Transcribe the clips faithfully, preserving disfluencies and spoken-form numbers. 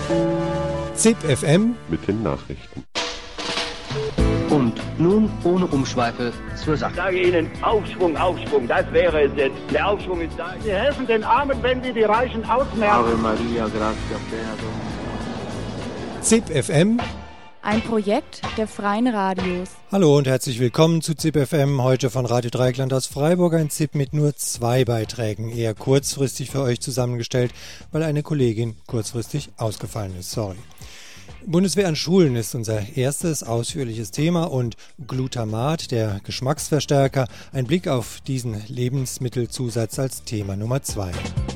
ZIP F M mit den Nachrichten. Und nun ohne Umschweife zur Sache. Ich sage Ihnen, Aufschwung, Aufschwung, das wäre es jetzt. Der Aufschwung ist da. Sie helfen den Armen, wenn Sie die Reichen ausmerken. Ave Maria, gratia plena. ZIP F M, ein Projekt der Freien Radios. Hallo und herzlich willkommen zu ZIP F M, heute von Radio Dreieckland aus Freiburg, ein ZIP mit nur zwei Beiträgen, eher kurzfristig für euch zusammengestellt, weil eine Kollegin kurzfristig ausgefallen ist, sorry. Bundeswehr an Schulen ist unser erstes ausführliches Thema und Glutamat, der Geschmacksverstärker, ein Blick auf diesen Lebensmittelzusatz als Thema Nummer zwei.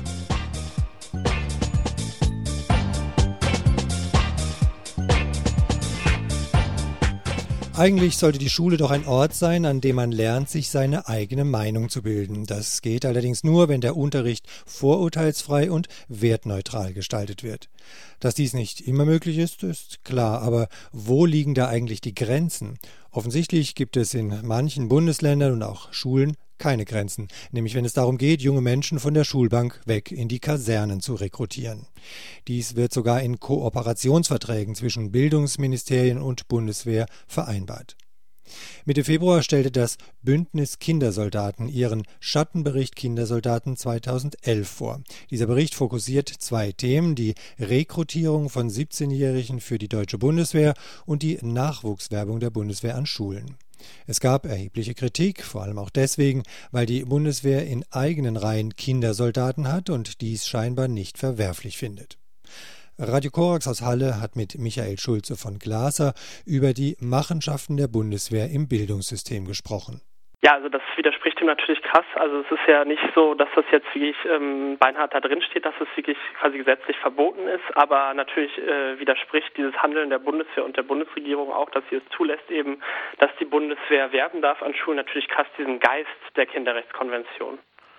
Eigentlich sollte die Schule doch ein Ort sein, an dem man lernt, sich seine eigene Meinung zu bilden. Das geht allerdings nur, wenn der Unterricht vorurteilsfrei und wertneutral gestaltet wird. Dass dies nicht immer möglich ist, ist klar. Aber wo liegen da eigentlich die Grenzen? Offensichtlich gibt es in manchen Bundesländern und auch Schulen keine Grenzen, nämlich wenn es darum geht, junge Menschen von der Schulbank weg in die Kasernen zu rekrutieren. Dies wird sogar in Kooperationsverträgen zwischen Bildungsministerien und Bundeswehr vereinbart. Mitte Februar stellte das Bündnis Kindersoldaten ihren Schattenbericht Kindersoldaten zweitausendelf vor. Dieser Bericht fokussiert zwei Themen: die Rekrutierung von siebzehnjährigen für die deutsche Bundeswehr und die Nachwuchswerbung der Bundeswehr an Schulen. Es gab erhebliche Kritik, vor allem auch deswegen, weil die Bundeswehr in eigenen Reihen Kindersoldaten hat und dies scheinbar nicht verwerflich findet. Radio Korax aus Halle hat mit Michael Schulze von Glaser über die Machenschaften der Bundeswehr im Bildungssystem gesprochen. Ja, also das widerspricht ihm natürlich krass. Also es ist ja nicht so, dass das jetzt wirklich ähm, beinhart da drin steht, dass es wirklich quasi gesetzlich verboten ist, aber natürlich äh, widerspricht dieses Handeln der Bundeswehr und der Bundesregierung auch, dass sie es zulässt eben, dass die Bundeswehr werben darf an Schulen, natürlich krass diesen Geist der Kinderrechtskonvention.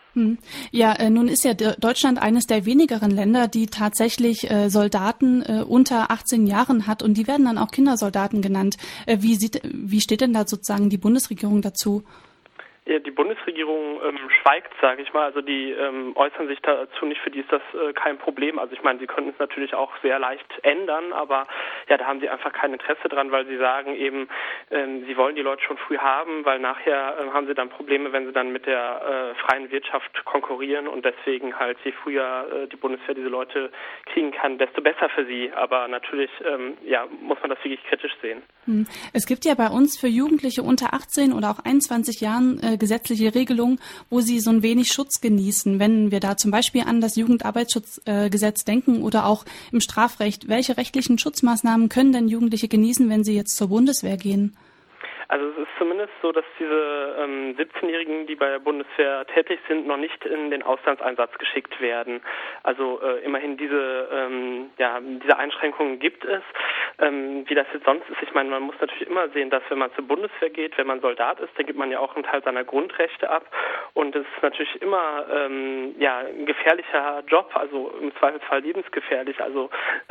Ja, äh, nun ist ja Deutschland eines der wenigeren Länder, die tatsächlich äh, Soldaten äh, unter achtzehn Jahren hat, und die werden dann auch Kindersoldaten genannt. Äh, wie sieht, wie steht denn da sozusagen die Bundesregierung dazu? Ja, die Bundesregierung ähm, schweigt, sage ich mal. Also die ähm, äußern sich dazu nicht. Für die ist das äh, kein Problem. Also ich meine, sie könnten es natürlich auch sehr leicht ändern, aber ja, da haben sie einfach kein Interesse dran, weil sie sagen eben, ähm, sie wollen die Leute schon früh haben, weil nachher äh, haben sie dann Probleme, wenn sie dann mit der äh, freien Wirtschaft konkurrieren, und deswegen halt, je früher äh, die Bundeswehr diese Leute kriegen kann, desto besser für sie. Aber natürlich ähm, ja, muss man das wirklich kritisch sehen. Es gibt ja bei uns für Jugendliche unter achtzehn oder auch einundzwanzig Jahren äh, gesetzliche Regelungen, wo sie so ein wenig Schutz genießen. Wenn wir da zum Beispiel an das Jugendarbeitsschutzgesetz äh, denken oder auch im Strafrecht, welche rechtlichen Schutzmaßnahmen können denn Jugendliche genießen, wenn sie jetzt zur Bundeswehr gehen? Also es ist zumindest so, dass diese ähm, siebzehnjährigen, die bei der Bundeswehr tätig sind, noch nicht in den Auslandseinsatz geschickt werden. Also äh, immerhin diese, ähm, ja, diese Einschränkungen gibt es. Ähm, wie das jetzt sonst ist, ich meine, man muss natürlich immer sehen, dass wenn man zur Bundeswehr geht, wenn man Soldat ist, dann gibt man ja auch einen Teil seiner Grundrechte ab. Und es ist natürlich immer ähm, ja, ein gefährlicher Job, also im Zweifelsfall lebensgefährlich. Also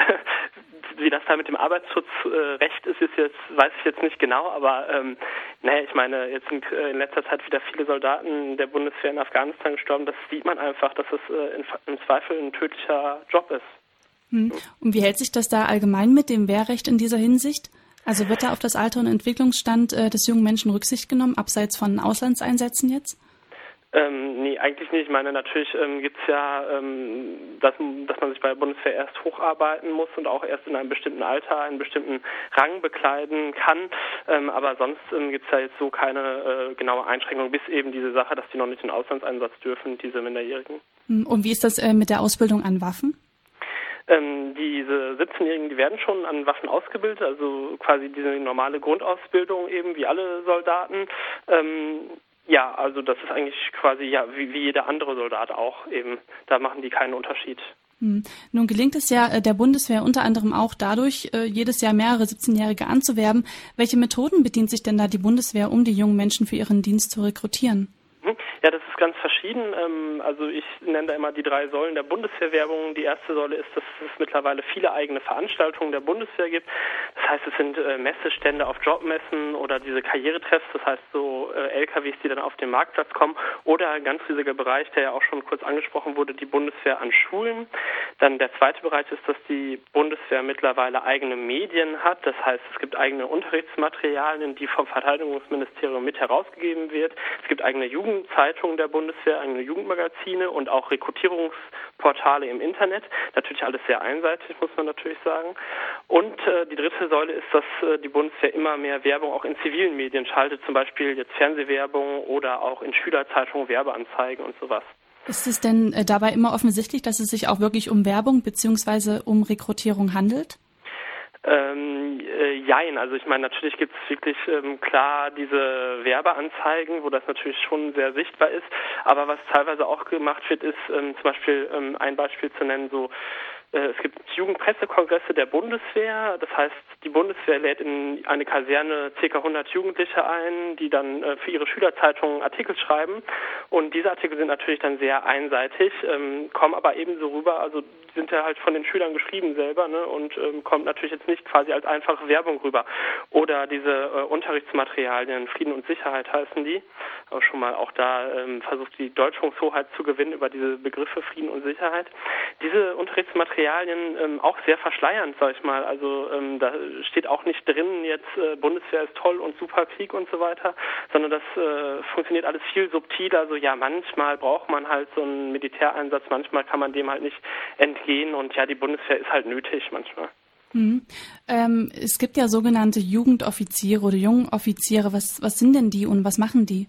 wie das da mit dem Arbeitsschutzrecht ist, ist jetzt, weiß ich jetzt nicht genau, aber ähm, naja, ich meine, jetzt sind äh, in letzter Zeit wieder viele Soldaten der Bundeswehr in Afghanistan gestorben. Das sieht man einfach, dass es äh, in, im Zweifel ein tödlicher Job ist. Hm. Und wie hält sich das da allgemein mit dem Wehrrecht in dieser Hinsicht? Also wird da auf das Alter und Entwicklungsstand äh, des jungen Menschen Rücksicht genommen, abseits von Auslandseinsätzen jetzt? Ähm, nee, eigentlich nicht. Ich meine, natürlich ähm, gibt es ja, ähm, dass, dass man sich bei der Bundeswehr erst hocharbeiten muss und auch erst in einem bestimmten Alter einen bestimmten Rang bekleiden kann. Ähm, aber sonst ähm, gibt es ja jetzt so keine äh, genaue Einschränkung, bis eben diese Sache, dass die noch nicht in den Auslandseinsatz dürfen, diese Minderjährigen. Und wie ist das äh, mit der Ausbildung an Waffen? Ähm, diese siebzehnjährigen, die werden schon an Waffen ausgebildet, also quasi diese normale Grundausbildung eben wie alle Soldaten. Ähm, Ja, also das ist eigentlich quasi ja wie, wie jeder andere Soldat auch eben. Da machen die keinen Unterschied. Hm. Nun gelingt es ja der Bundeswehr unter anderem auch dadurch, jedes Jahr mehrere siebzehnjährige anzuwerben. Welche Methoden bedient sich denn da die Bundeswehr, um die jungen Menschen für ihren Dienst zu rekrutieren? Ja, das ist ganz verschieden. Also ich nenne da immer die drei Säulen der Bundeswehrwerbung. Die erste Säule ist, dass es mittlerweile viele eigene Veranstaltungen der Bundeswehr gibt. Das heißt, es sind Messestände auf Jobmessen oder diese Karrieretreffs, das heißt so L K Ws, die dann auf den Marktplatz kommen, oder ein ganz riesiger Bereich, der ja auch schon kurz angesprochen wurde, die Bundeswehr an Schulen. Dann der zweite Bereich ist, dass die Bundeswehr mittlerweile eigene Medien hat. Das heißt, es gibt eigene Unterrichtsmaterialien, die vom Verteidigungsministerium mit herausgegeben wird. Es gibt eigene Jugendzeitungen der Bundeswehr, eigene Jugendmagazine und auch Rekrutierungsportale im Internet. Natürlich alles sehr einseitig, muss man natürlich sagen. Und äh, die dritte Säule ist, dass äh, die Bundeswehr immer mehr Werbung auch in zivilen Medien schaltet, zum Beispiel jetzt Fernsehwerbung oder auch in Schülerzeitungen Werbeanzeigen und sowas. Ist es denn äh, dabei immer offensichtlich, dass es sich auch wirklich um Werbung bzw. um Rekrutierung handelt? Ähm, äh, jein, also ich meine, natürlich gibt es wirklich ähm, klar diese Werbeanzeigen, wo das natürlich schon sehr sichtbar ist, aber was teilweise auch gemacht wird, ist ähm, zum Beispiel ähm, ein Beispiel zu nennen, so es gibt Jugendpressekongresse der Bundeswehr, das heißt, die Bundeswehr lädt in eine Kaserne ca. hundert Jugendliche ein, die dann äh, für ihre Schülerzeitungen Artikel schreiben, und diese Artikel sind natürlich dann sehr einseitig, ähm, kommen aber ebenso rüber, also sind ja halt von den Schülern geschrieben selber, ne, und ähm, kommt natürlich jetzt nicht quasi als einfache Werbung rüber. Oder diese äh, Unterrichtsmaterialien, Frieden und Sicherheit heißen die, aber schon mal auch da ähm, versucht die Deutschungshoheit zu gewinnen über diese Begriffe Frieden und Sicherheit. Diese Unterrichtsmaterialien Ähm, auch sehr verschleiernd, sag ich mal. Also ähm, da steht auch nicht drin, jetzt äh, Bundeswehr ist toll und super Krieg und so weiter, sondern das äh, funktioniert alles viel subtiler. Also ja, manchmal braucht man halt so einen Militäreinsatz, manchmal kann man dem halt nicht entgehen, und ja, die Bundeswehr ist halt nötig manchmal. Mhm. Ähm, es gibt ja sogenannte Jugendoffiziere oder Jungoffiziere. Was, was sind denn die und was machen die?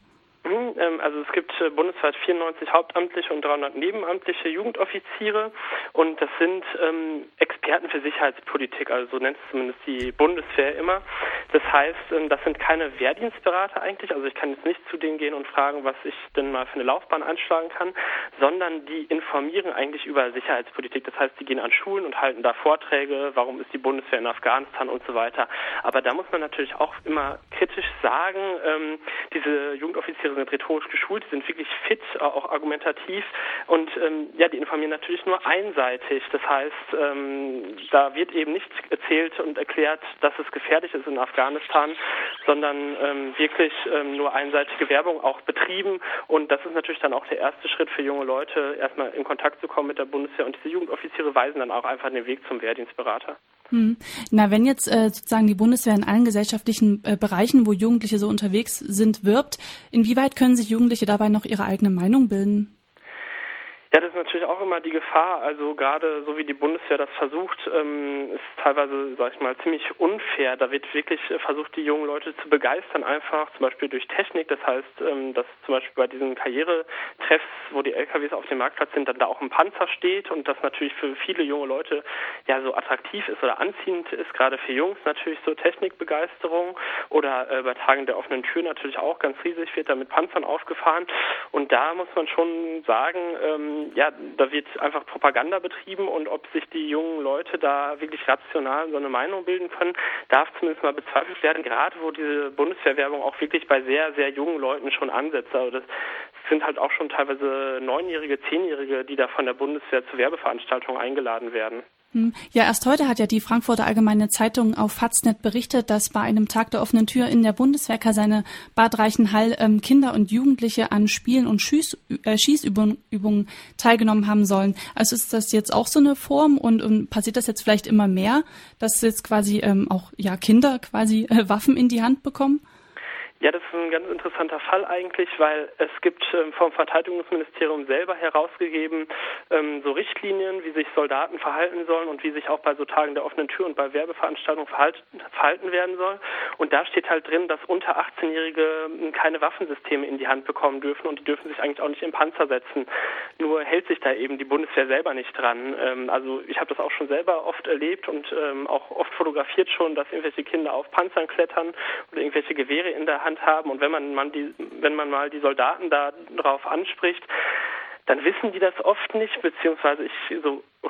Also es gibt bundesweit vierundneunzig hauptamtliche und dreihundert nebenamtliche Jugendoffiziere, und das sind ähm, Experten für Sicherheitspolitik, also so nennt es zumindest die Bundeswehr immer. Das heißt, ähm, das sind keine Wehrdienstberater eigentlich, also ich kann jetzt nicht zu denen gehen und fragen, was ich denn mal für eine Laufbahn einschlagen kann, sondern die informieren eigentlich über Sicherheitspolitik. Das heißt, die gehen an Schulen und halten da Vorträge, warum ist die Bundeswehr in Afghanistan und so weiter. Aber da muss man natürlich auch immer kritisch sagen, ähm, diese Jugendoffiziere sind rhetorisch geschult, die sind wirklich fit, auch argumentativ, und ähm, ja, die informieren natürlich nur einseitig. Das heißt, ähm, da wird eben nicht erzählt und erklärt, dass es gefährlich ist in Afghanistan, sondern ähm, wirklich ähm, nur einseitige Werbung auch betrieben, und das ist natürlich dann auch der erste Schritt für junge Leute, erstmal in Kontakt zu kommen mit der Bundeswehr, und diese Jugendoffiziere weisen dann auch einfach den Weg zum Wehrdienstberater. Hm. Na, wenn jetzt äh, sozusagen die Bundeswehr in allen gesellschaftlichen äh, Bereichen, wo Jugendliche so unterwegs sind, wirbt, inwieweit können sich Jugendliche dabei noch ihre eigene Meinung bilden? Ja, das ist natürlich auch immer die Gefahr. Also gerade so wie die Bundeswehr das versucht, ähm, ist teilweise, sag ich mal, ziemlich unfair. Da wird wirklich versucht, die jungen Leute zu begeistern, einfach zum Beispiel durch Technik. Das heißt, ähm, dass zum Beispiel bei diesen Karrieretreffs, wo die L K Ws auf dem Marktplatz sind, dann da auch ein Panzer steht, und das natürlich für viele junge Leute ja so attraktiv ist oder anziehend ist, gerade für Jungs natürlich so Technikbegeisterung, oder äh, bei Tagen der offenen Tür natürlich auch ganz riesig wird da mit Panzern aufgefahren, und da muss man schon sagen, ähm, ja, da wird einfach Propaganda betrieben, und ob sich die jungen Leute da wirklich rational so eine Meinung bilden können, darf zumindest mal bezweifelt werden, gerade wo diese Bundeswehrwerbung auch wirklich bei sehr, sehr jungen Leuten schon ansetzt. Also das sind halt auch schon teilweise Neunjährige, Zehnjährige, die da von der Bundeswehr zu Werbeveranstaltungen eingeladen werden. Ja, erst heute hat ja die Frankfurter Allgemeine Zeitung auf Faznet berichtet, dass bei einem Tag der offenen Tür in der Bundeswehrkaserne Bad Reichenhall ähm, Kinder und Jugendliche an Spielen und Schieß, äh, Schießübungen teilgenommen haben sollen. Also ist das jetzt auch so eine Form, und, und passiert das jetzt vielleicht immer mehr, dass jetzt quasi ähm, auch ja Kinder quasi äh, Waffen in die Hand bekommen? Ja, das ist ein ganz interessanter Fall eigentlich, weil es gibt ähm, vom Verteidigungsministerium selber herausgegeben ähm, so Richtlinien, wie sich Soldaten verhalten sollen und wie sich auch bei so Tagen der offenen Tür und bei Werbeveranstaltungen verhalten, verhalten werden soll. Und da steht halt drin, dass unter achtzehnjährige keine Waffensysteme in die Hand bekommen dürfen, und die dürfen sich eigentlich auch nicht im Panzer setzen. Nur hält sich da eben die Bundeswehr selber nicht dran. Ähm, also ich habe das auch schon selber oft erlebt und ähm, auch oft fotografiert schon, dass irgendwelche Kinder auf Panzern klettern oder irgendwelche Gewehre in der Hand haben, und wenn man, man die, wenn man mal die Soldaten da drauf anspricht, dann wissen die das oft nicht, beziehungsweise ich so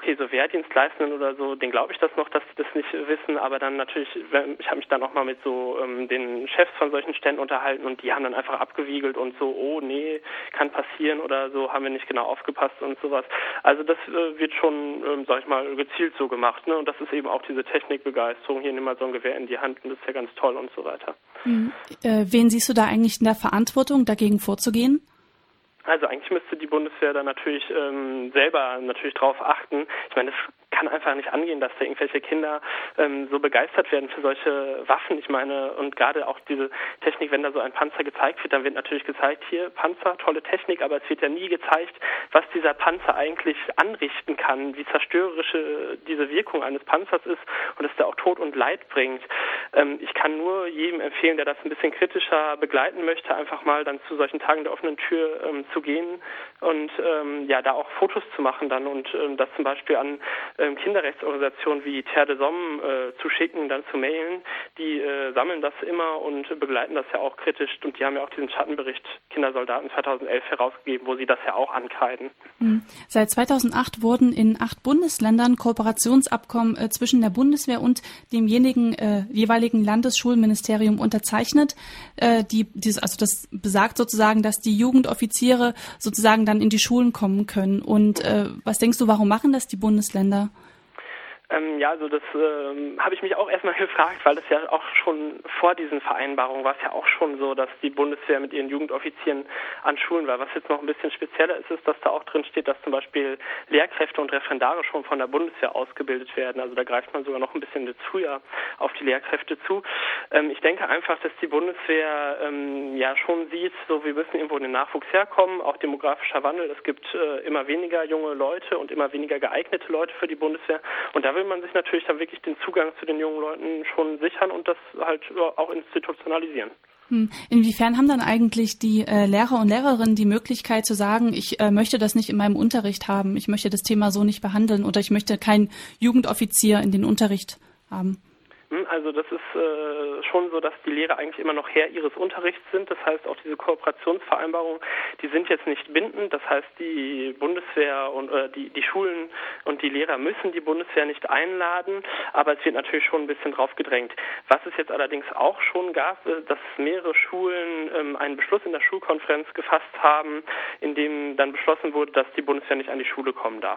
okay, so Wehrdienstleistenden oder so, denen glaube ich das noch, dass sie das nicht wissen, aber dann natürlich, ich habe mich dann auch mal mit so ähm, den Chefs von solchen Ständen unterhalten und die haben dann einfach abgewiegelt und so, oh nee, kann passieren oder so, haben wir nicht genau aufgepasst und sowas. Also das äh, wird schon, ähm, sag ich mal, gezielt so gemacht, ne? Und das ist eben auch diese Technikbegeisterung, hier nimm mal so ein Gewehr in die Hand und das ist ja ganz toll und so weiter. Mhm. Äh, wen siehst du da eigentlich in der Verantwortung, dagegen vorzugehen? Also eigentlich müsste die Bundeswehr da natürlich ähm, selber natürlich drauf achten. Ich meine, es kann einfach nicht angehen, dass da irgendwelche Kinder ähm, so begeistert werden für solche Waffen. Ich meine, und gerade auch diese Technik, wenn da so ein Panzer gezeigt wird, dann wird natürlich gezeigt, hier Panzer, tolle Technik, aber es wird ja nie gezeigt, was dieser Panzer eigentlich anrichten kann, wie zerstörerisch diese Wirkung eines Panzers ist und dass der auch Tod und Leid bringt. Ähm, ich kann nur jedem empfehlen, der das ein bisschen kritischer begleiten möchte, einfach mal dann zu solchen Tagen der offenen Tür ähm, zu gehen und ähm, ja, da auch Fotos zu machen dann und ähm, das zum Beispiel an ähm, Kinderrechtsorganisationen wie Terre des Hommes äh, zu schicken, dann zu mailen. Die äh, sammeln das immer und begleiten das ja auch kritisch und die haben ja auch diesen Schattenbericht Kindersoldaten zweitausendelf herausgegeben, wo sie das ja auch ankreiden. Seit zweitausendacht wurden in acht Bundesländern Kooperationsabkommen äh, zwischen der Bundeswehr und demjenigen äh, jeweiligen Landesschulministerium unterzeichnet. Äh, die, dieses, also das besagt sozusagen, dass die Jugendoffiziere sozusagen dann in die Schulen kommen können. Und äh, was denkst du, warum machen das die Bundesländer? Ähm, ja, also das ähm, habe ich mich auch erstmal gefragt, weil das ja auch schon vor diesen Vereinbarungen war es ja auch schon so, dass die Bundeswehr mit ihren Jugendoffizieren an Schulen war. Was jetzt noch ein bisschen spezieller ist, ist, dass da auch drin steht, dass zum Beispiel Lehrkräfte und Referendare schon von der Bundeswehr ausgebildet werden. Also da greift man sogar noch ein bisschen früher auf die Lehrkräfte zu. Ähm, ich denke einfach, dass die Bundeswehr ähm, ja schon sieht, so wir müssen irgendwo in den Nachwuchs herkommen, auch demografischer Wandel. Es gibt äh, immer weniger junge Leute und immer weniger geeignete Leute für die Bundeswehr. Und da will man sich natürlich dann wirklich den Zugang zu den jungen Leuten schon sichern und das halt auch institutionalisieren. Inwiefern haben dann eigentlich die äh, Lehrer und Lehrerinnen die Möglichkeit zu sagen, ich äh, möchte das nicht in meinem Unterricht haben, ich möchte das Thema so nicht behandeln oder ich möchte keinen Jugendoffizier in den Unterricht haben? Also das ist äh, schon so, dass die Lehrer eigentlich immer noch Herr ihres Unterrichts sind. Das heißt, auch diese Kooperationsvereinbarungen, die sind jetzt nicht bindend. Das heißt, die Bundeswehr und äh, die, die Schulen und die Lehrer müssen die Bundeswehr nicht einladen. Aber es wird natürlich schon ein bisschen drauf gedrängt. Was es jetzt allerdings auch schon gab, ist, dass mehrere Schulen ähm, einen Beschluss in der Schulkonferenz gefasst haben, in dem dann beschlossen wurde, dass die Bundeswehr nicht an die Schule kommen darf.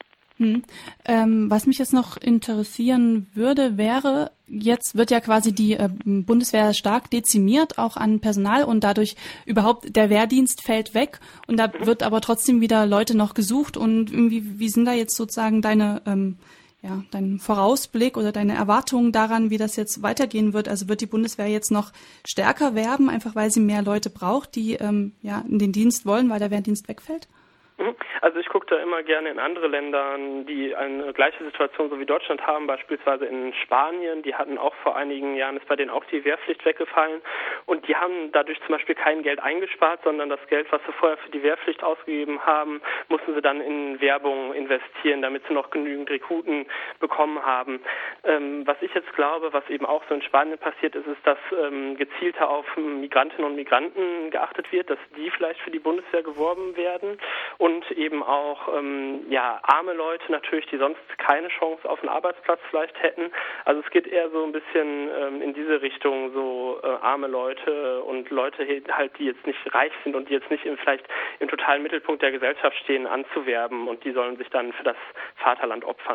Hm. Ähm, was mich jetzt noch interessieren würde, wäre, jetzt wird ja quasi die äh, Bundeswehr stark dezimiert, auch an Personal und dadurch überhaupt der Wehrdienst fällt weg und da wird aber trotzdem wieder Leute noch gesucht und irgendwie, wie sind da jetzt sozusagen deine, ähm, ja, dein Vorausblick oder deine Erwartungen daran, wie das jetzt weitergehen wird? Also wird die Bundeswehr jetzt noch stärker werben, einfach weil sie mehr Leute braucht, die ähm, ja in den Dienst wollen, weil der Wehrdienst wegfällt? Also ich gucke da immer gerne in andere Länder, die eine gleiche Situation so wie Deutschland haben, beispielsweise in Spanien. Die hatten auch vor einigen Jahren, ist bei denen auch die Wehrpflicht weggefallen und die haben dadurch zum Beispiel kein Geld eingespart, sondern das Geld, was sie vorher für die Wehrpflicht ausgegeben haben, mussten sie dann in Werbung investieren, damit sie noch genügend Rekruten bekommen haben. Ähm, was ich jetzt glaube, was eben auch so in Spanien passiert ist, ist, dass ähm, gezielter auf Migrantinnen und Migranten geachtet wird, dass die vielleicht für die Bundeswehr geworben werden und Und eben auch ähm, ja arme Leute natürlich, die sonst keine Chance auf einen Arbeitsplatz vielleicht hätten. Also es geht eher so ein bisschen ähm, in diese Richtung, so äh, arme Leute und Leute halt, die jetzt nicht reich sind und die jetzt nicht im, vielleicht im totalen Mittelpunkt der Gesellschaft stehen, anzuwerben und die sollen sich dann für das Vaterland opfern.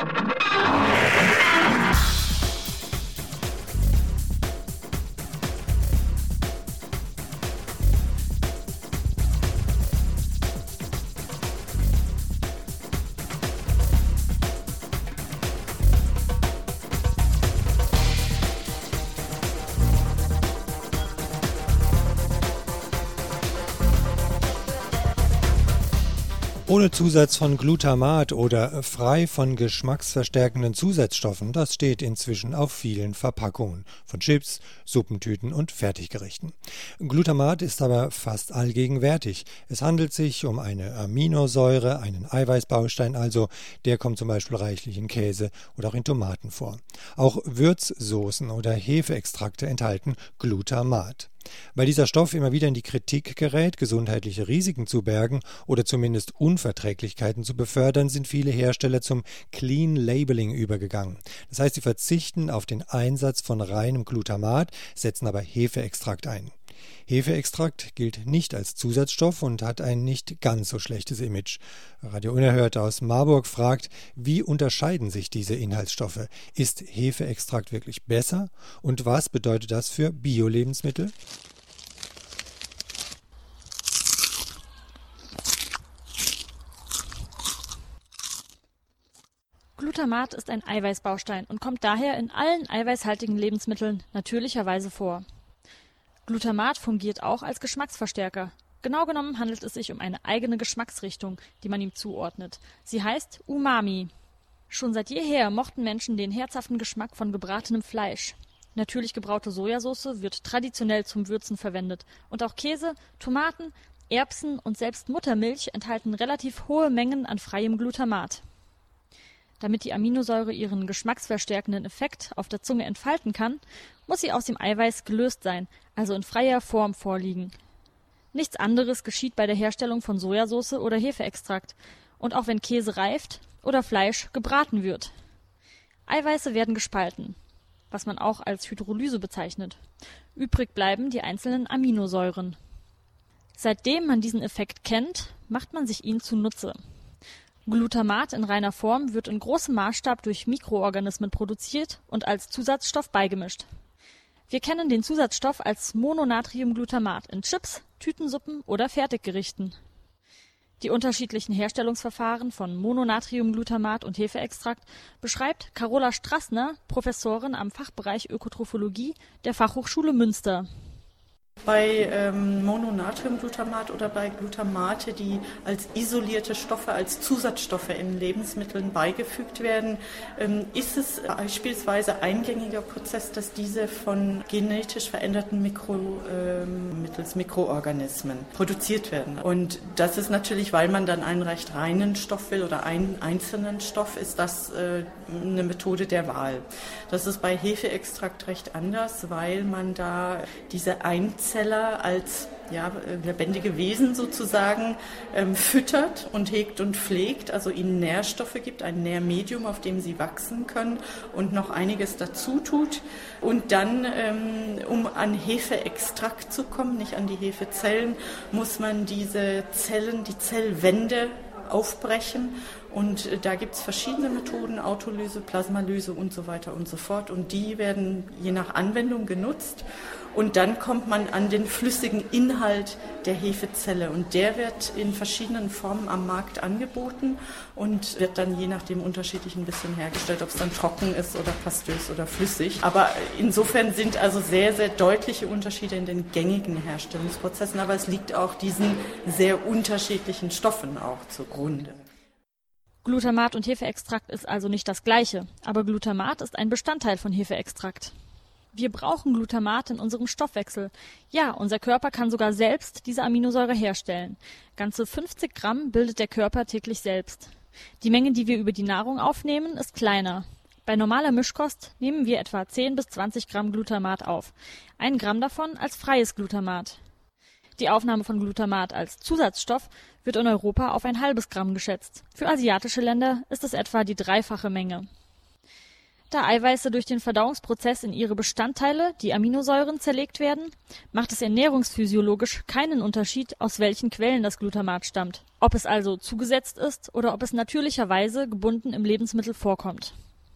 Ohne Zusatz von Glutamat oder frei von geschmacksverstärkenden Zusatzstoffen, das steht inzwischen auf vielen Verpackungen von Chips, Suppentüten und Fertiggerichten. Glutamat ist aber fast allgegenwärtig. Es handelt sich um eine Aminosäure, einen Eiweißbaustein also, der kommt zum Beispiel reichlich in Käse oder auch in Tomaten vor. Auch Würzsoßen oder Hefeextrakte enthalten Glutamat. Weil dieser Stoff immer wieder in die Kritik gerät, gesundheitliche Risiken zu bergen oder zumindest Unverträglichkeiten zu befördern, sind viele Hersteller zum Clean Labeling übergegangen. Das heißt, sie verzichten auf den Einsatz von reinem Glutamat, setzen aber Hefeextrakt ein. Hefeextrakt gilt nicht als Zusatzstoff und hat ein nicht ganz so schlechtes Image. Radio Unerhört aus Marburg fragt, wie unterscheiden sich diese Inhaltsstoffe? Ist Hefeextrakt wirklich besser? Und was bedeutet das für Bio-Lebensmittel? Glutamat ist ein Eiweißbaustein und kommt daher in allen eiweißhaltigen Lebensmitteln natürlicherweise vor. Glutamat fungiert auch als Geschmacksverstärker. Genau genommen handelt es sich um eine eigene Geschmacksrichtung, die man ihm zuordnet. Sie heißt Umami. Schon seit jeher mochten Menschen den herzhaften Geschmack von gebratenem Fleisch. Natürlich gebraute Sojasauce wird traditionell zum Würzen verwendet. Und auch Käse, Tomaten, Erbsen und selbst Muttermilch enthalten relativ hohe Mengen an freiem Glutamat. Damit die Aminosäure ihren geschmacksverstärkenden Effekt auf der Zunge entfalten kann, muss sie aus dem Eiweiß gelöst sein, also in freier Form vorliegen. Nichts anderes geschieht bei der Herstellung von Sojasauce oder Hefeextrakt und auch wenn Käse reift oder Fleisch gebraten wird. Eiweiße werden gespalten, was man auch als Hydrolyse bezeichnet. Übrig bleiben die einzelnen Aminosäuren. Seitdem man diesen Effekt kennt, macht man sich ihn zunutze. Glutamat in reiner Form wird in großem Maßstab durch Mikroorganismen produziert und als Zusatzstoff beigemischt. Wir kennen den Zusatzstoff als Mononatriumglutamat in Chips, Tütensuppen oder Fertiggerichten. Die unterschiedlichen Herstellungsverfahren von Mononatriumglutamat und Hefeextrakt beschreibt Carola Strassner, Professorin am Fachbereich Ökotrophologie der Fachhochschule Münster. Bei ähm, Mononatriumglutamat oder bei Glutamate, die als isolierte Stoffe, als Zusatzstoffe in Lebensmitteln beigefügt werden, ähm, ist es beispielsweise ein gängiger Prozess, dass diese von genetisch veränderten Mikro, ähm, mittels Mikroorganismen produziert werden. Und das ist natürlich, weil man dann einen recht reinen Stoff will oder einen einzelnen Stoff, ist das äh, eine Methode der Wahl. Das ist bei Hefeextrakt recht anders, weil man da diese Einzelnen Zeller als ja, lebendige Wesen sozusagen ähm, füttert und hegt und pflegt, also ihnen Nährstoffe gibt, ein Nährmedium, auf dem sie wachsen können und noch einiges dazu tut. Und dann, ähm, um an Hefeextrakt zu kommen, nicht an die Hefezellen, muss man diese Zellen, die Zellwände aufbrechen. Und da gibt es verschiedene Methoden, Autolyse, Plasmalyse und so weiter und so fort. Und die werden je nach Anwendung genutzt. Und dann kommt man an den flüssigen Inhalt der Hefezelle. Und der wird in verschiedenen Formen am Markt angeboten und wird dann je nachdem unterschiedlich ein bisschen hergestellt, ob es dann trocken ist oder pastös oder flüssig. Aber insofern sind also sehr, sehr deutliche Unterschiede in den gängigen Herstellungsprozessen. Aber es liegt auch diesen sehr unterschiedlichen Stoffen auch zugrunde. Glutamat und Hefeextrakt ist also nicht das Gleiche, aber Glutamat ist ein Bestandteil von Hefeextrakt. Wir brauchen Glutamat in unserem Stoffwechsel. Ja, unser Körper kann sogar selbst diese Aminosäure herstellen. Ganze fünfzig Gramm bildet der Körper täglich selbst. Die Menge, die wir über die Nahrung aufnehmen, ist kleiner. Bei normaler Mischkost nehmen wir etwa zehn bis zwanzig Gramm Glutamat auf. Ein Gramm davon als freies Glutamat. Die Aufnahme von Glutamat als Zusatzstoff wird in Europa auf ein halbes Gramm geschätzt. Für asiatische Länder ist es etwa die dreifache Menge. Da Eiweiße durch den Verdauungsprozess in ihre Bestandteile, die Aminosäuren, zerlegt werden, macht es ernährungsphysiologisch keinen Unterschied, aus welchen Quellen das Glutamat stammt. Ob es also zugesetzt ist oder ob es natürlicherweise gebunden im Lebensmittel vorkommt.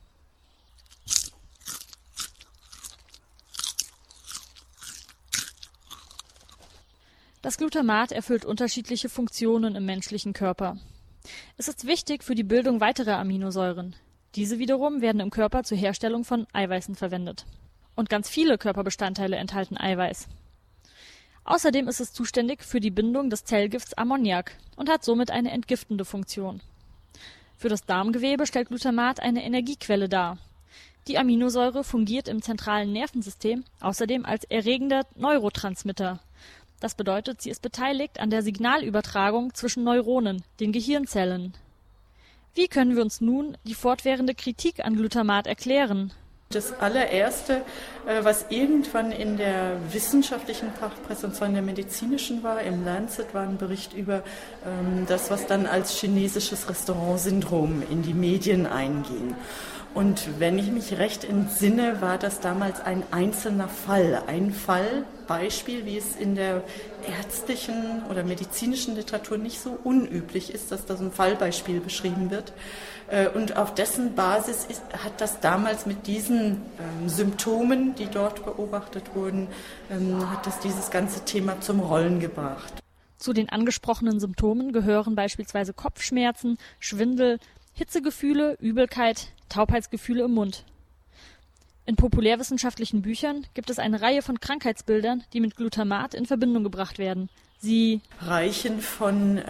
Das Glutamat erfüllt unterschiedliche Funktionen im menschlichen Körper. Es ist wichtig für die Bildung weiterer Aminosäuren. Diese wiederum werden im Körper zur Herstellung von Eiweißen verwendet. Und ganz viele Körperbestandteile enthalten Eiweiß. Außerdem ist es zuständig für die Bindung des Zellgifts Ammoniak und hat somit eine entgiftende Funktion. Für das Darmgewebe stellt Glutamat eine Energiequelle dar. Die Aminosäure fungiert im zentralen Nervensystem außerdem als erregender Neurotransmitter. Das bedeutet, sie ist beteiligt an der Signalübertragung zwischen Neuronen, den Gehirnzellen. Wie können wir uns nun die fortwährende Kritik an Glutamat erklären? Das allererste, was irgendwann in der wissenschaftlichen Fachpresse, und zwar in der medizinischen war, im Lancet, war ein Bericht über das, was dann als chinesisches Restaurant-Syndrom in die Medien einging. Und wenn ich mich recht entsinne, war das damals ein einzelner Fall, ein Fallbeispiel, wie es in der ärztlichen oder medizinischen Literatur nicht so unüblich ist, dass da so ein Fallbeispiel beschrieben wird. Und auf dessen Basis ist, hat das damals mit diesen ähm, Symptomen, die dort beobachtet wurden, ähm, hat das dieses ganze Thema zum Rollen gebracht. Zu den angesprochenen Symptomen gehören beispielsweise Kopfschmerzen, Schwindel, Hitzegefühle, Übelkeit, Taubheitsgefühle im Mund. In populärwissenschaftlichen Büchern gibt es eine Reihe von Krankheitsbildern, die mit Glutamat in Verbindung gebracht werden. Sie reichen von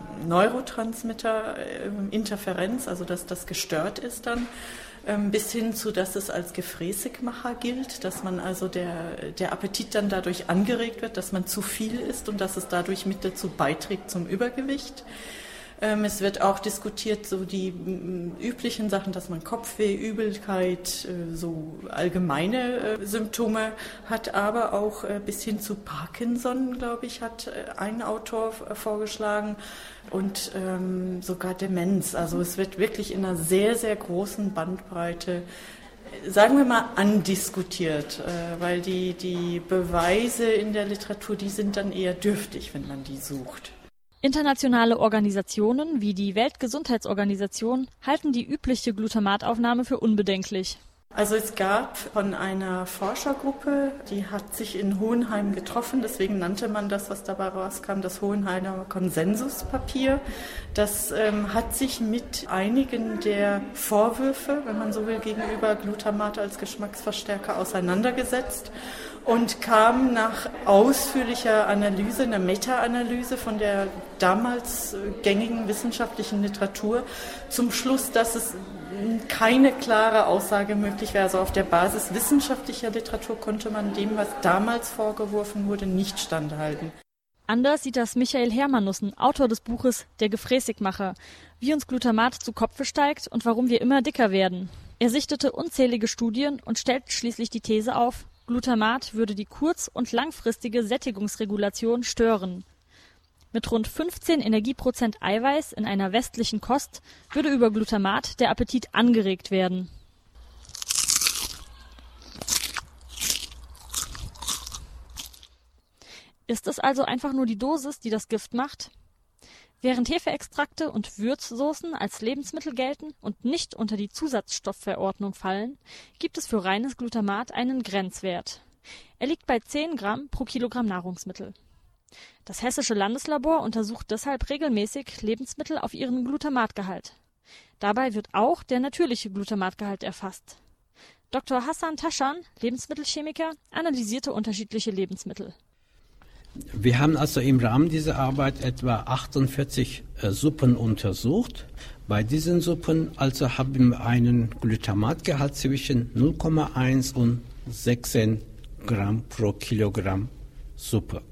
Neurotransmitterinterferenz, also dass das gestört ist dann, bis hin zu, dass es als Gefräßigmacher gilt, dass man also der, der Appetit dann dadurch angeregt wird, dass man zu viel isst und dass es dadurch mit dazu beiträgt zum Übergewicht. Es wird auch diskutiert, so die üblichen Sachen, dass man Kopfweh, Übelkeit, so allgemeine Symptome hat, aber auch bis hin zu Parkinson, glaube ich, hat ein Autor vorgeschlagen und sogar Demenz. Also es wird wirklich in einer sehr, sehr großen Bandbreite, sagen wir mal, andiskutiert, weil die, die Beweise in der Literatur, die sind dann eher dürftig, wenn man die sucht. Internationale Organisationen wie die Weltgesundheitsorganisation halten die übliche Glutamataufnahme für unbedenklich. Also es gab von einer Forschergruppe, die hat sich in Hohenheim getroffen, deswegen nannte man das, was dabei rauskam, das Hohenheimer Konsensuspapier. Das ähm, hat sich mit einigen der Vorwürfe, wenn man so will, gegenüber Glutamat als Geschmacksverstärker auseinandergesetzt und kam nach ausführlicher Analyse, einer Meta-Analyse von der damals gängigen wissenschaftlichen Literatur zum Schluss, dass es keine klare Aussage möglich wäre. Also auf der Basis wissenschaftlicher Literatur konnte man dem, was damals vorgeworfen wurde, nicht standhalten. Anders sieht das Michael Hermannussen, Autor des Buches Der Gefräßigmacher, wie uns Glutamat zu Kopfe steigt und warum wir immer dicker werden. Er sichtete unzählige Studien und stellt schließlich die These auf, Glutamat würde die kurz- und langfristige Sättigungsregulation stören. Mit rund fünfzehn Energieprozent Eiweiß in einer westlichen Kost würde über Glutamat der Appetit angeregt werden. Ist es also einfach nur die Dosis, die das Gift macht? Während Hefeextrakte und Würzsoßen als Lebensmittel gelten und nicht unter die Zusatzstoffverordnung fallen, gibt es für reines Glutamat einen Grenzwert. Er liegt bei zehn Gramm pro Kilogramm Nahrungsmittel. Das Hessische Landeslabor untersucht deshalb regelmäßig Lebensmittel auf ihren Glutamatgehalt. Dabei wird auch der natürliche Glutamatgehalt erfasst. Doktor Hassan Taschan, Lebensmittelchemiker, analysierte unterschiedliche Lebensmittel. Wir haben also im Rahmen dieser Arbeit etwa achtundvierzig äh, Suppen untersucht. Bei diesen Suppen also haben wir einen Glutamatgehalt zwischen null Komma eins und sechzehn Gramm pro Kilogramm Suppe.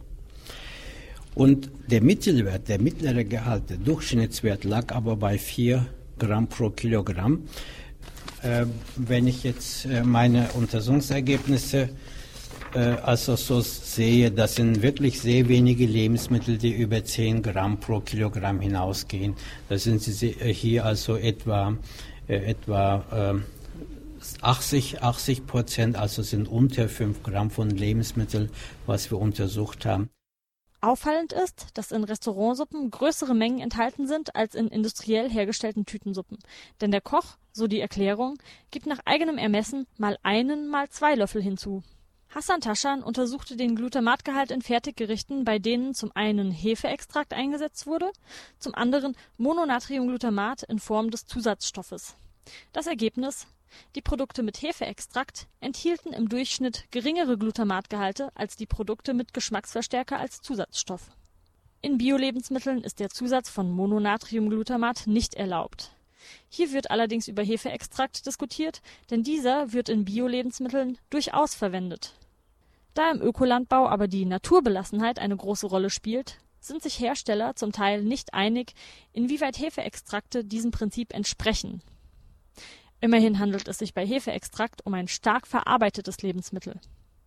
Und der Mittelwert, der mittlere Gehalt, der Durchschnittswert lag aber bei vier Gramm pro Kilogramm. Äh, wenn ich jetzt äh, meine Untersuchungsergebnisse also so sehe, das sind wirklich sehr wenige Lebensmittel, die über zehn Gramm pro Kilogramm hinausgehen. Da sind sie hier also etwa, äh, etwa äh, achtzig Prozent, also sind unter fünf Gramm von Lebensmitteln, was wir untersucht haben. Auffallend ist, dass in Restaurantsuppen größere Mengen enthalten sind als in industriell hergestellten Tütensuppen. Denn der Koch, so die Erklärung, gibt nach eigenem Ermessen mal einen, mal zwei Löffel hinzu. Hassan Taschan untersuchte den Glutamatgehalt in Fertiggerichten, bei denen zum einen Hefeextrakt eingesetzt wurde, zum anderen Mononatriumglutamat in Form des Zusatzstoffes. Das Ergebnis: Die Produkte mit Hefeextrakt enthielten im Durchschnitt geringere Glutamatgehalte als die Produkte mit Geschmacksverstärker als Zusatzstoff. In Bio-Lebensmitteln ist der Zusatz von Mononatriumglutamat nicht erlaubt. Hier wird allerdings über Hefeextrakt diskutiert, denn dieser wird in Bio-Lebensmitteln durchaus verwendet. Da im Ökolandbau aber die Naturbelassenheit eine große Rolle spielt, sind sich Hersteller zum Teil nicht einig, inwieweit Hefeextrakte diesem Prinzip entsprechen. Immerhin handelt es sich bei Hefeextrakt um ein stark verarbeitetes Lebensmittel.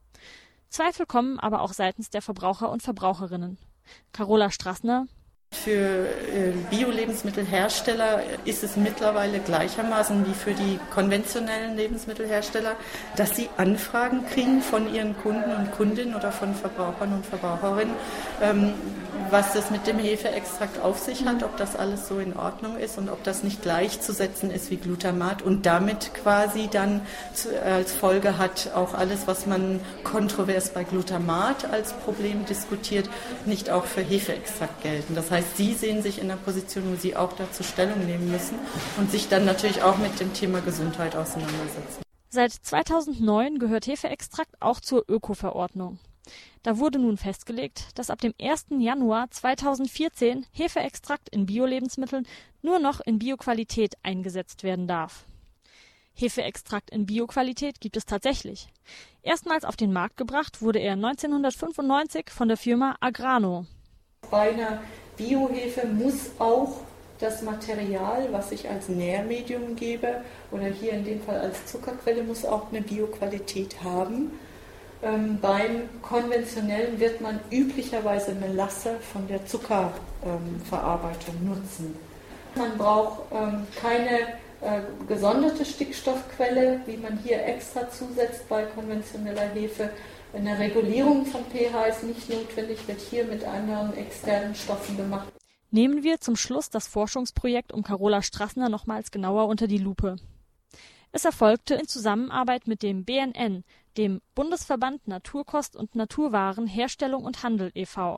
Zweifel kommen aber auch seitens der Verbraucher und Verbraucherinnen. Carola Strassner: Für äh, Bio-Lebensmittelhersteller ist es mittlerweile gleichermaßen wie für die konventionellen Lebensmittelhersteller, dass sie Anfragen kriegen von ihren Kunden und Kundinnen oder von Verbrauchern und Verbraucherinnen, ähm, was das mit dem Hefeextrakt auf sich hat, ob das alles so in Ordnung ist und ob das nicht gleichzusetzen ist wie Glutamat und damit quasi dann zu, äh, als Folge hat auch alles, was man kontrovers bei Glutamat als Problem diskutiert, nicht auch für Hefeextrakt gelten. Das heißt, Sie sehen sich in der Position, wo Sie auch dazu Stellung nehmen müssen und sich dann natürlich auch mit dem Thema Gesundheit auseinandersetzen. Seit zweitausendneun gehört Hefeextrakt auch zur Öko-Verordnung. Da wurde nun festgelegt, dass ab dem ersten Januar zweitausendvierzehn Hefeextrakt in Bio-Lebensmitteln nur noch in Bioqualität eingesetzt werden darf. Hefeextrakt in Bioqualität gibt es tatsächlich. Erstmals auf den Markt gebracht wurde er neunzehnhundertfünfundneunzig von der Firma Agrano. Bei einer Biohefe muss auch das Material, was ich als Nährmedium gebe, oder hier in dem Fall als Zuckerquelle, muss auch eine Bioqualität haben. Ähm, beim Konventionellen wird man üblicherweise Melasse von der Zuckerverarbeitung ähm, nutzen. Man braucht ähm, keine äh, gesonderte Stickstoffquelle, wie man hier extra zusetzt bei konventioneller Hefe. Eine Regulierung von pH ist nicht notwendig, wird hier mit anderen externen Stoffen gemacht. Nehmen wir zum Schluss das Forschungsprojekt um Carola Strassner nochmals genauer unter die Lupe. Es erfolgte in Zusammenarbeit mit dem B N N, dem Bundesverband Naturkost und Naturwaren Herstellung und Handel e V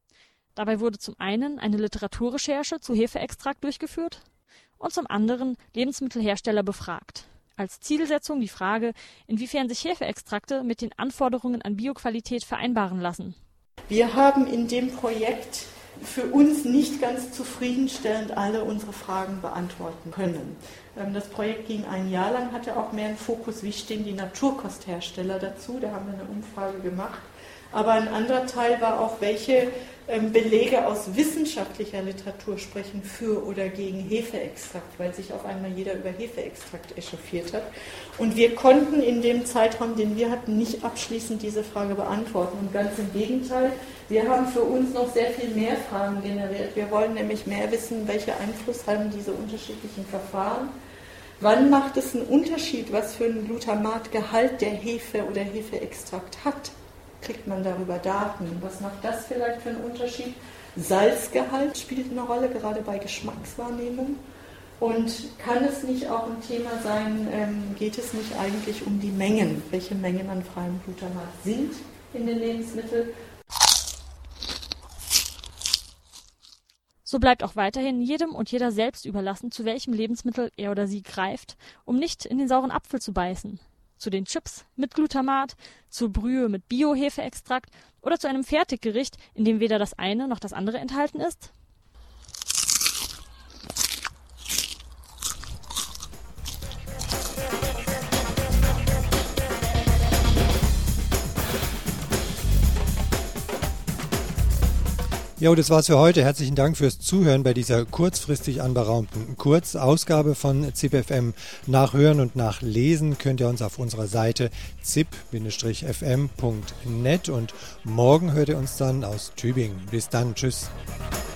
Dabei wurde zum einen eine Literaturrecherche zu Hefeextrakt durchgeführt und zum anderen Lebensmittelhersteller befragt. Als Zielsetzung die Frage, inwiefern sich Hefeextrakte mit den Anforderungen an Bioqualität vereinbaren lassen. Wir haben in dem Projekt für uns nicht ganz zufriedenstellend alle unsere Fragen beantworten können. Das Projekt ging ein Jahr lang, hatte auch mehr einen Fokus, wie stehen die Naturkosthersteller dazu, da haben wir eine Umfrage gemacht. Aber ein anderer Teil war auch, welche Belege aus wissenschaftlicher Literatur sprechen für oder gegen Hefeextrakt, weil sich auf einmal jeder über Hefeextrakt echauffiert hat. Und wir konnten in dem Zeitraum, den wir hatten, nicht abschließend diese Frage beantworten. Und ganz im Gegenteil, wir haben für uns noch sehr viel mehr Fragen generiert. Wir wollen nämlich mehr wissen, welchen Einfluss haben diese unterschiedlichen Verfahren. Wann macht es einen Unterschied, was für einen Glutamatgehalt der Hefe oder Hefeextrakt hat? Kriegt man darüber Daten? Was macht das vielleicht für einen Unterschied? Salzgehalt spielt eine Rolle, gerade bei Geschmackswahrnehmung. Und kann es nicht auch ein Thema sein, ähm, geht es nicht eigentlich um die Mengen? Welche Mengen an freiem Glutamat sind in den Lebensmitteln? So bleibt auch weiterhin jedem und jeder selbst überlassen, zu welchem Lebensmittel er oder sie greift, um nicht in den sauren Apfel zu beißen. Zu den Chips mit Glutamat, zur Brühe mit Bio-Hefeextrakt oder zu einem Fertiggericht, in dem weder das eine noch das andere enthalten ist? Jo, das war's für heute. Herzlichen Dank fürs Zuhören bei dieser kurzfristig anberaumten Kurzausgabe von Z I P F M. Nachhören und nachlesen könnt ihr uns auf unserer Seite zip Bindestrich f m Punkt net und morgen hört ihr uns dann aus Tübingen. Bis dann, tschüss.